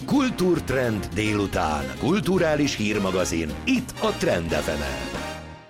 Kultúrtrend délután. Kulturális hírmagazin. Itt a Trend FM-en.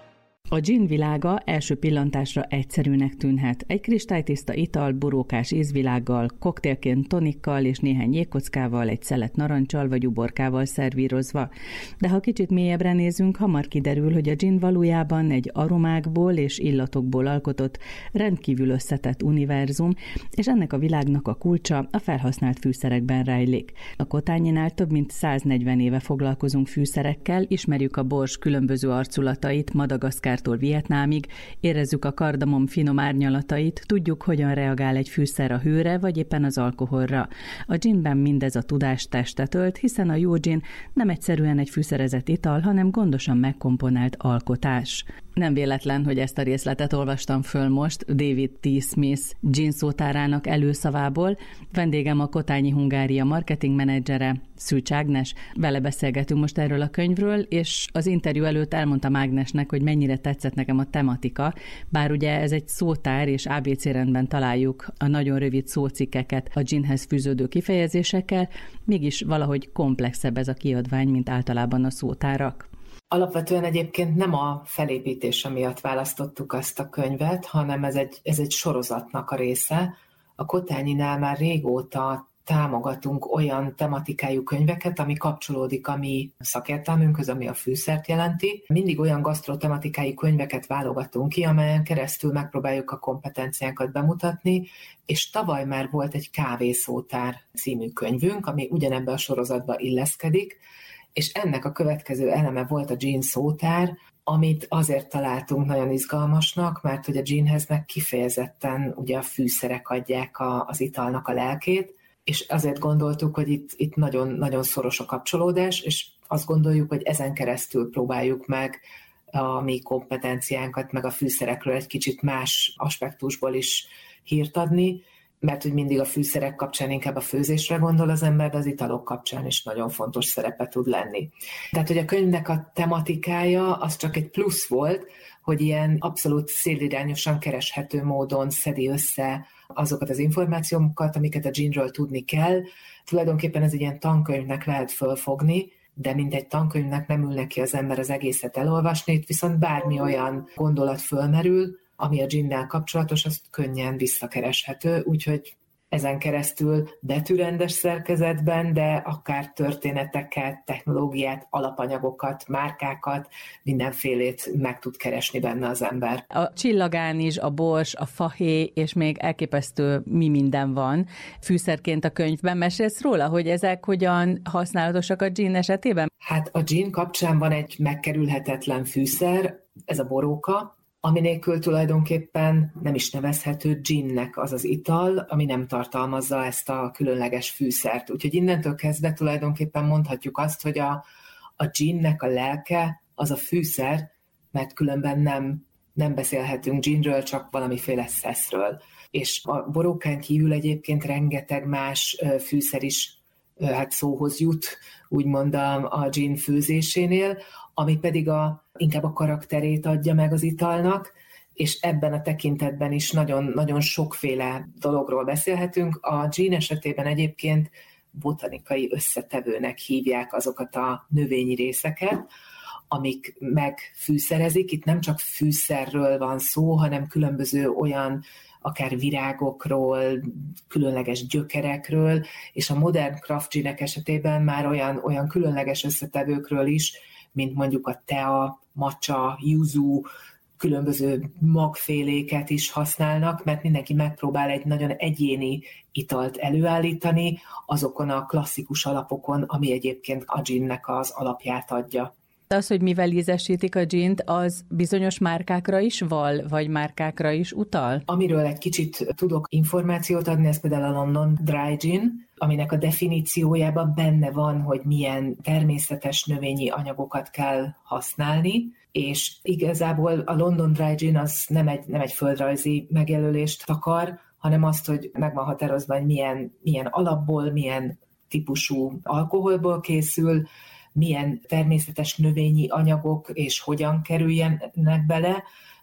A gin világa első pillantásra egyszerűnek tűnhet. Egy kristálytiszta ital, borókás ízvilággal, koktélként tonikkal és néhány jégkockával, egy szelet narancsal vagy uborkával szervírozva. De ha kicsit mélyebbre nézünk, hamar kiderül, hogy a gin valójában egy aromákból és illatokból alkotott, rendkívül összetett univerzum, és ennek a világnak a kulcsa a felhasznált fűszerekben rejlik. A Kotányi-nál több mint 140 éve foglalkozunk fűszerekkel, ismerjük a bors különböző arculatait, Madagaszkár Vietnámig, érezzük a kardamom finom árnyalatait, tudjuk, hogyan reagál egy fűszer a hőre, vagy éppen az alkoholra. A ginben mindez a tudás testet ölt, hiszen a jó gin nem egyszerűen egy fűszerezett ital, hanem gondosan megkomponált alkotás. Nem véletlen, hogy ezt a részletet olvastam föl most David T. Smith gin szótárának előszavából. Vendégem a Kotányi Hungária marketing menedzsere, Szűcs Ágnes. Vele beszélgetünk most erről a könyvről, és az interjú előtt elmondtam Ágnesnek, hogy mennyire tetszett nekem a tematika, bár ugye ez egy szótár, és ABC rendben találjuk a nagyon rövid szócikkeket a ginhez fűződő kifejezésekkel, mégis valahogy komplexebb ez a kiadvány, mint általában a szótárak. Alapvetően egyébként nem a felépítése miatt választottuk azt a könyvet, hanem ez egy sorozatnak a része. A Kotányinál már régóta támogatunk olyan tematikájú könyveket, ami kapcsolódik a mi szakértelmünkhöz, ami a fűszert jelenti. Mindig olyan gasztrotematikájú könyveket válogatunk ki, amelyen keresztül megpróbáljuk a kompetenciánkat bemutatni, és tavaly már volt egy kávészótár című könyvünk, ami ugyanebben a sorozatba illeszkedik, és ennek a következő eleme volt a gin szótár, amit azért találtunk nagyon izgalmasnak, mert hogy a ginhez meg kifejezetten ugye a fűszerek adják az italnak a lelkét, és azért gondoltuk, hogy itt nagyon, nagyon szoros a kapcsolódás, és azt gondoljuk, hogy ezen keresztül próbáljuk meg a mi kompetenciánkat, meg a fűszerekről egy kicsit más aspektusból is hírt adni, mert hogy mindig a fűszerek kapcsán inkább a főzésre gondol az ember, de az italok kapcsán is nagyon fontos szerepe tud lenni. Tehát, hogy a könyvnek a tematikája az csak egy plusz volt, hogy ilyen abszolút célirányosan kereshető módon szedi össze azokat az információkat, amiket a ginről tudni kell. Tulajdonképpen ez egy ilyen tankönyvnek lehet fölfogni, de mint egy tankönyvnek nem ül neki az ember az egészet elolvasni, itt viszont bármi olyan gondolat fölmerül, ami a ginnel kapcsolatos, az könnyen visszakereshető, úgyhogy ezen keresztül betűrendes szerkezetben, de akár történeteket, technológiát, alapanyagokat, márkákat, mindenfélét meg tud keresni benne az ember. A csillagán is, a bors, a fahéj, és még elképesztő mi minden van fűszerként a könyvben. Mesélsz róla, hogy ezek hogyan használatosak a gin esetében? Hát a gin kapcsán van egy megkerülhetetlen fűszer, ez a boróka, ami nélkül tulajdonképpen nem is nevezhető ginnek az az ital, ami nem tartalmazza ezt a különleges fűszert. Úgyhogy innentől kezdve tulajdonképpen mondhatjuk azt, hogy a ginnek a lelke az a fűszer, mert különben nem beszélhetünk ginről, csak valamiféle szeszről. És a borókán kívül egyébként rengeteg más fűszer is szóhoz jut, úgymond a gin főzésénél, ami pedig inkább a karakterét adja meg az italnak, és ebben a tekintetben is nagyon, nagyon sokféle dologról beszélhetünk. A gin esetében egyébként botanikai összetevőnek hívják azokat a növényi részeket, amik megfűszerezik. Itt nem csak fűszerről van szó, hanem különböző olyan akár virágokról, különleges gyökerekről, és a modern craft ginek esetében már olyan különleges összetevőkről is, mint mondjuk a tea, matcha, yuzu, különböző magféléket is használnak, mert mindenki megpróbál egy nagyon egyéni italt előállítani azokon a klasszikus alapokon, ami egyébként a ginnek az alapját adja. Az, hogy mivel ízesítik a gint, az bizonyos márkákra is val, vagy márkákra is utal? Amiről egy kicsit tudok információt adni, ez például a London Dry Gin, aminek a definíciójában benne van, hogy milyen természetes növényi anyagokat kell használni, és igazából a London Dry Gin az nem egy földrajzi megjelölést takar, hanem azt, hogy meg van határozva, hogy milyen alapból, milyen típusú alkoholból készül, milyen természetes növényi anyagok és hogyan kerüljenek bele,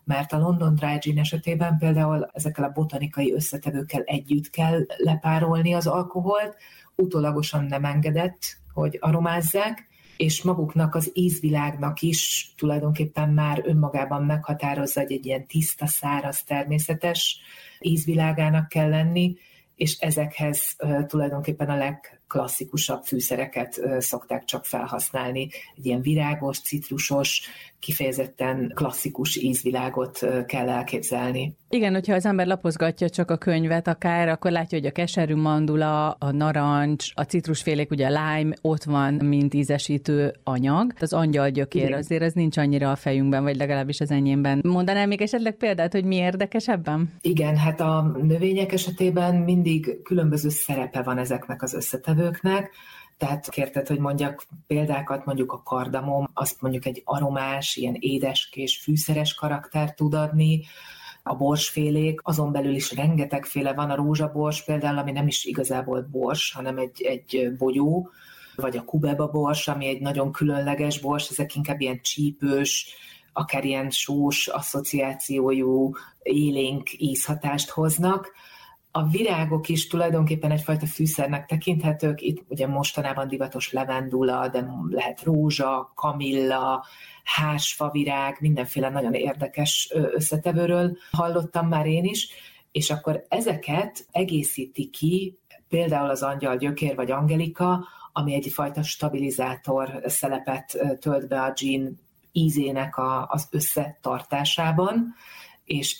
mert a London Dry Gin esetében például ezekkel a botanikai összetevőkkel együtt kell lepárolni az alkoholt, utólagosan nem engedett, hogy aromázzák, és maguknak az ízvilágnak is tulajdonképpen már önmagában meghatározza, hogy egy ilyen tiszta, száraz, természetes ízvilágának kell lenni, és ezekhez tulajdonképpen a legklasszikusabb fűszereket szokták csak felhasználni. Egy ilyen virágos, citrusos, kifejezetten klasszikus ízvilágot kell elképzelni. Igen, hogyha az ember lapozgatja csak a könyvet akár, akkor látja, hogy a keserű mandula, a narancs, a citrusfélék, ugye a lime ott van, mint ízesítő anyag. Az angyalgyökér azért ez nincs annyira a fejünkben, vagy legalábbis az enyémben. Mondanál még esetleg példát, hogy mi érdekes ebben? Igen, hát a növények esetében mindig különböző szerepe van ezeknek az összetevőknek. Tehát kérted, hogy mondjak példákat, mondjuk a kardamom, azt mondjuk egy aromás, ilyen édeskés, fűszeres karaktert tud adni, a borsfélék, azon belül is rengetegféle van, a rózsabors például, ami nem is igazából bors, hanem egy bogyó, vagy a kubeba bors, ami egy nagyon különleges bors, ezek inkább ilyen csípős, akár ilyen sós asszociációjú, élénk ízhatást hoznak. A virágok is tulajdonképpen egyfajta fűszernek tekinthetők, itt ugye mostanában divatos levendula, de lehet rózsa, kamilla, hársfavirág, mindenféle nagyon érdekes összetevőről hallottam már én is, és akkor ezeket egészíti ki például az angyalgyökér vagy angelika, ami egyfajta stabilizátor szerepet tölt be a gin ízének az összetartásában, és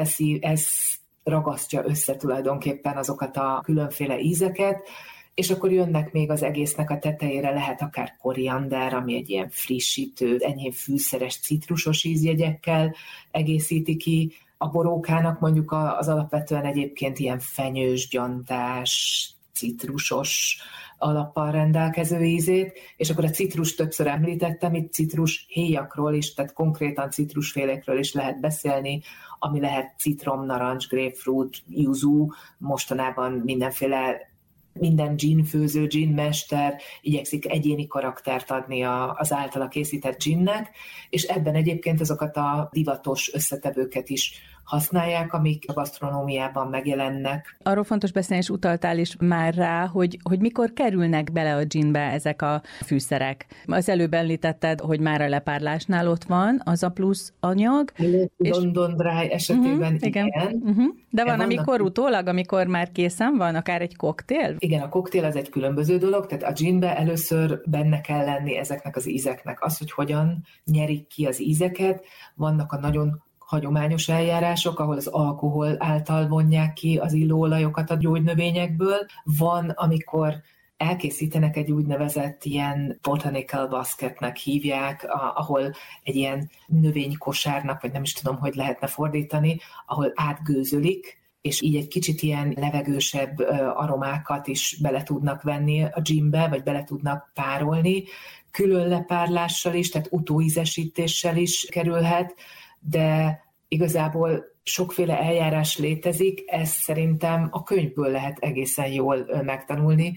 ez ragasztja össze tulajdonképpen azokat a különféle ízeket, és akkor jönnek még az egésznek a tetejére, lehet akár koriander, ami egy ilyen frissítő, enyhén fűszeres, citrusos ízjegyekkel egészíti ki. A borókának mondjuk az alapvetően egyébként ilyen fenyős, gyantás, citrusos alappal rendelkező ízét, és akkor a citrus többször említettem, itt citrus héjakról is, tehát konkrétan citrusfélékről is lehet beszélni, ami lehet citrom, narancs, grapefruit, yuzu, mostanában minden ginfőző, ginmester igyekszik egyéni karaktert adni az általa készített ginnek, és ebben egyébként azokat a divatos összetevőket is használják, amik a gasztronómiában megjelennek. Arról fontos beszélni, és utaltál is már rá, hogy mikor kerülnek bele a ginbe ezek a fűszerek. Az előbb említetted, hogy már a lepárlásnál ott van az a plusz anyag. London Dry esetében igen. De van, amikor utólag, amikor már készen van, akár egy koktél? Igen, a koktél az egy különböző dolog, tehát a ginbe először benne kell lenni ezeknek az ízeknek. Az, hogy hogyan nyerik ki az ízeket, vannak a nagyon hagyományos eljárások, ahol az alkohol által vonják ki az illóolajokat a gyógynövényekből. Van, amikor elkészítenek egy úgynevezett ilyen botanical basketnek hívják, ahol egy ilyen növénykosárnak, vagy nem is tudom, hogy lehetne fordítani, ahol átgőzölik, és így egy kicsit ilyen levegősebb aromákat is bele tudnak venni a ginbe, vagy bele tudnak párolni. Külön lepárlással is, tehát utóízesítéssel is kerülhet, de igazából sokféle eljárás létezik, ezt szerintem a könyvből lehet egészen jól megtanulni,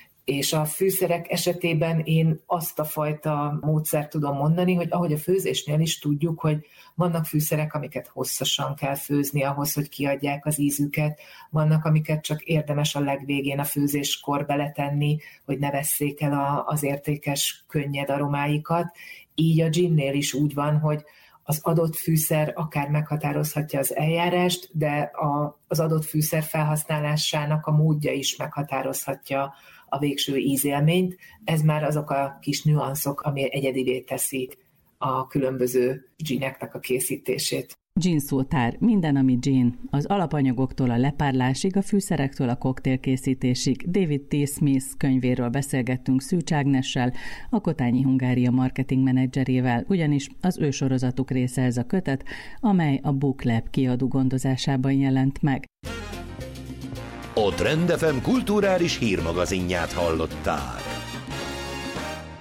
és a fűszerek esetében én azt a fajta módszert tudom mondani, hogy ahogy a főzésnél is tudjuk, hogy vannak fűszerek, amiket hosszasan kell főzni ahhoz, hogy kiadják az ízüket, vannak, amiket csak érdemes a legvégén a főzéskor beletenni, hogy ne vesszék el az értékes, könnyed aromáikat. Így a ginnél is úgy van, hogy az adott fűszer akár meghatározhatja az eljárást, de az adott fűszer felhasználásának a módja is meghatározhatja a végső ízélményt. Ez már azok a kis nüanszok, ami egyedivé teszi a különböző gineknek a készítését. Gin szótár, minden, ami gin. Az alapanyagoktól a lepárlásig, a fűszerektől a koktélkészítésig. David T. Smith könyvéről beszélgettünk Szűcs Ágnessel, a Kotányi Hungária marketing menedzserével, ugyanis az ő sorozatuk része ez a kötet, amely a Book Lab kiadó gondozásában jelent meg. A Trend FM kulturális hírmagazinját hallották.